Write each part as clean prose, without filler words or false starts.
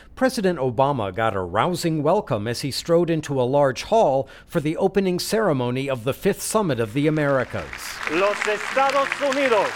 President Obama got a rousing welcome as he strode into a large hall for the opening ceremony of the 5th Summit of the Americas. Los Estados Unidos.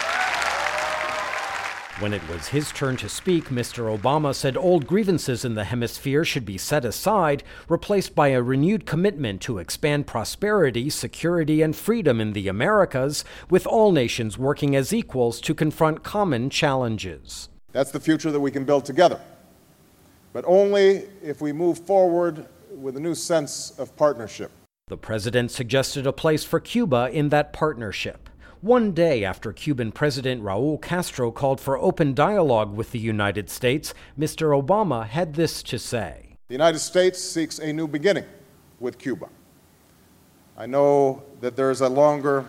When it was his turn to speak, Mr. Obama said old grievances in the hemisphere should be set aside, replaced by a renewed commitment to expand prosperity, security, and freedom in the Americas, with all nations working as equals to confront common challenges. That's the future that we can build together, but only if we move forward with a new sense of partnership. The president suggested a place for Cuba in that partnership. One day after Cuban President Raul Castro called for open dialogue with the United States, Mr. Obama had this to say. The United States seeks a new beginning with Cuba. I know there's a longer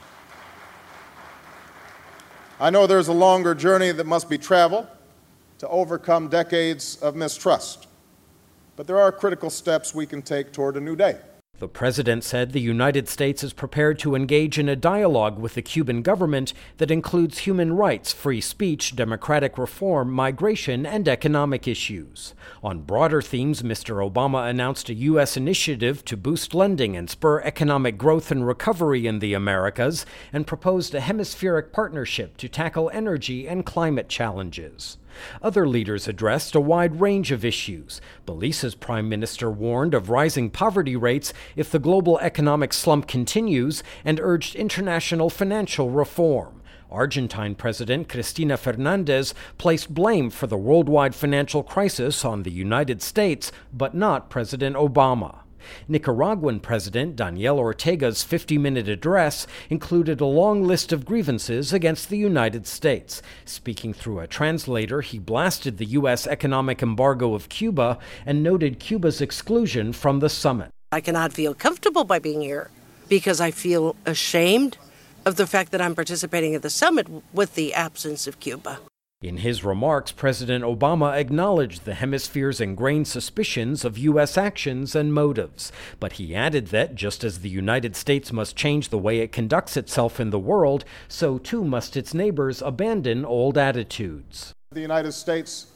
journey that must be traveled to overcome decades of mistrust. But there are critical steps we can take toward a new day. The president said the United States is prepared to engage in a dialogue with the Cuban government that includes human rights, free speech, democratic reform, migration, and economic issues. On broader themes, Mr. Obama announced a U.S. initiative to boost lending and spur economic growth and recovery in the Americas, and proposed a hemispheric partnership to tackle energy and climate challenges. Other leaders addressed a wide range of issues. Belize's prime minister warned of rising poverty rates if the global economic slump continues and urged international financial reform. Argentine President Cristina Fernandez placed blame for the worldwide financial crisis on the United States, but not President Obama. Nicaraguan President Daniel Ortega's 50-minute address included a long list of grievances against the United States. Speaking through a translator, he blasted the U.S. economic embargo of Cuba and noted Cuba's exclusion from the summit. I cannot feel comfortable by being here because I feel ashamed of the fact that I'm participating at the summit with the absence of Cuba. In his remarks, President Obama acknowledged the hemisphere's ingrained suspicions of U.S. actions and motives. But he added that, just as the United States must change the way it conducts itself in the world, so too must its neighbors abandon old attitudes. The United States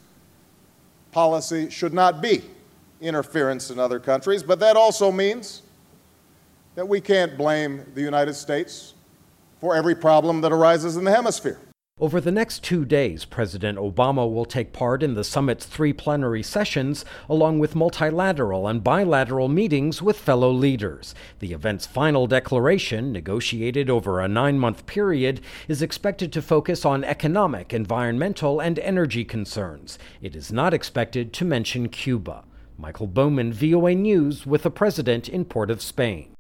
policy should not be interference in other countries, but that also means that we can't blame the United States for every problem that arises in the hemisphere. Over the next 2 days, President Obama will take part in the summit's 3 plenary sessions, along with multilateral and bilateral meetings with fellow leaders. The event's final declaration, negotiated over a 9-month period, is expected to focus on economic, environmental, and energy concerns. It is not expected to mention Cuba. Michael Bowman, VOA News, with the president in Port of Spain.